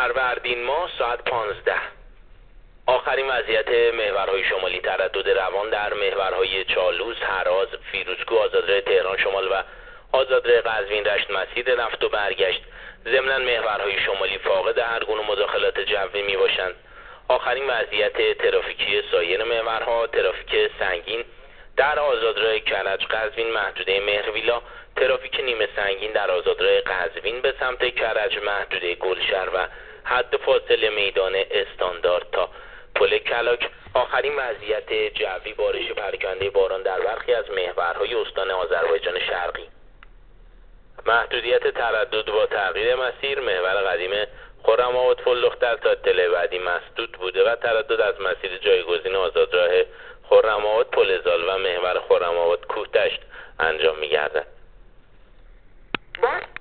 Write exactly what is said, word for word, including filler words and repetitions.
فروردین ماه ساعت پانزده. آخرین وضعیت محورهای شمالی: تردد روان در محورهای چالوس، هراز، فیروزکوه، آزادراه تهران شمال و آزادراه قزوین رشت مسیر رفت و برگشت. ضمناً محورهای شمالی فاقد هر گونه مداخلات جوی می باشند. آخرین وضعیت ترافیکی سایر محورها: ترافیک سنگین در آزادراه کرج قزوین محدوده مهرویلا، ترافیک نیمه سنگین در آزادراه قزوین به سمت کرج محدوده گلشهر و حد فاصله میدان استاندارد تا پل کلاک. آخرین وضعیت جوی: بارش پراکنده باران در برخی از محورهای استان آذربایجان شرقی. محدودیت تردد با تغییر مسیر: محور قدیم خرم‌آباد فلوختر تا اطلاع بعدی مسدود بوده و تردد از مسیر جایگزین آزادراه خرم‌آباد پل زال و محور خرم‌آباد کوهدشت انجام می‌گردد.